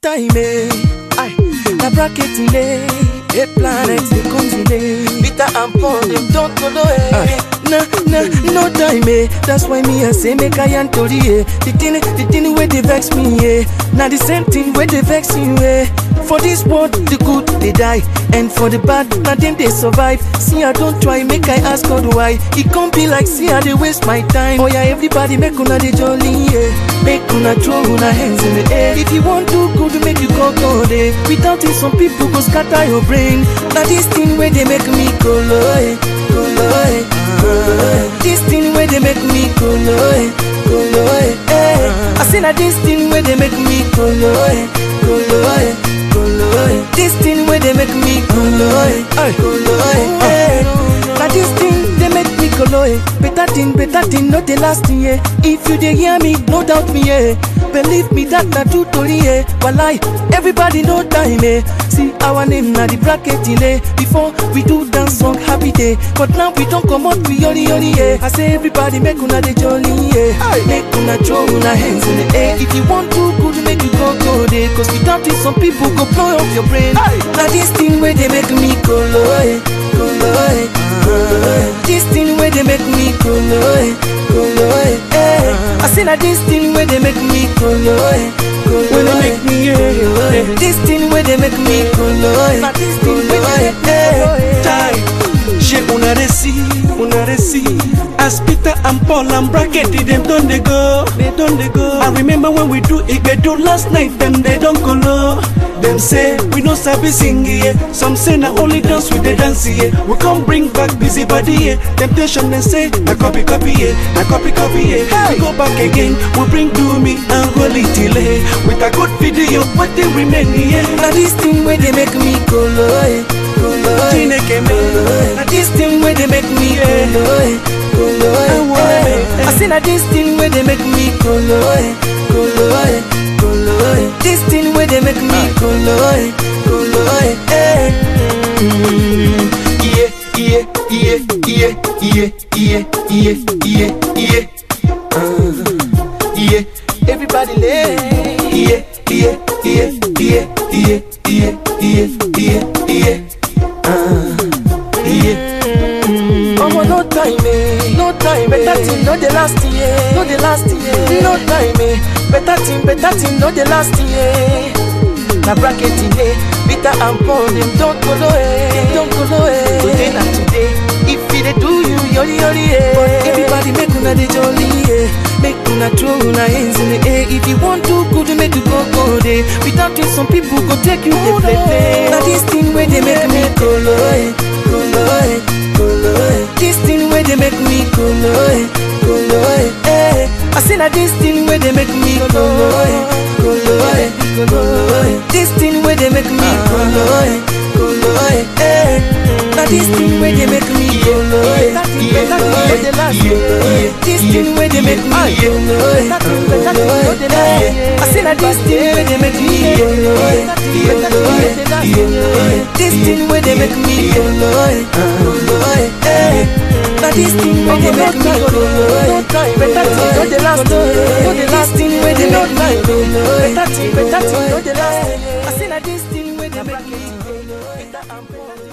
time, aye, na bracket in there, 8 planets, they come in there. Peter and Paul, them don't go away. No time, that's why me I say make I Antori, the thing where they vex me, now the same thing where they vex you, For this world, the good they die, and for the bad, now them they survive. See I don't try, make I ask God why. It can't be like see I they waste my time. Oh yeah, everybody make una the jolly, make una throw una hands in the air. If you want to good, make you go there. Without it, some people go scatter your brain. Now this thing where they make me go low, go low. This thing where they make me go low, go low. I say that this thing where they make me go low, go low, go low. This thing where they make me go low, go low. Now this thing they make me go low. Better thing, not the last thing. If you dey hear me, no doubt me. Believe me that na true story. Walai, everybody know time. See our name na the bracket before we do dance song happy day, but now we don't come out we yori. I say everybody make una the jolly, make una throw una hands in the air. If you want to good, make you go there. Cause without it, some people go blow up your brain. Now this thing where they make me go low, go low. This thing where they make me go low, go low. I say that this thing where they make me go low, go low. When they make me this thing where they make me go low, not this thing where they make me go low. J'ai una reci. As Peter and Paul and bracket, them don't they go. I remember when we do Igbedo last night, them they don't go low. Them say we no sabi sing here. Some say na only dance with the dance here. We can't bring back busy body here. Temptation they say na copy here, na copy here. We go back again, we bring do me and holy delay. With a good video, what they remain here. Now this thing where they make me go low, go low. Now this thing where they make me go low, go low. I say that this thing where they make me go low, go low, go low. This thing where they make me go low, go low. Yeah. Everybody lay. Yeah. No time, better thing, not the last year, no time, better thing, not the last year. Na bracket in Peter and Paul, them don't go away, Today not today, if they do you, yori, but everybody make una the jolly, make una throw una hands in the air. If you want to good, make you go there. Without it, some people go take you to play. Now this thing where they make me go low, go low. This thing where they make me go low, go low. I say that this thing where they make me go low, go low. This thing where they make me go low, go low. Now this thing where they make me go low, this thing where they make me go low, I say that this thing where they make me go low, this thing where they make me go low. Now this thing where they make me go low, better thing, not the last. This thing where they make me go low, better thing, not the last. I say that this thing where they make me go low.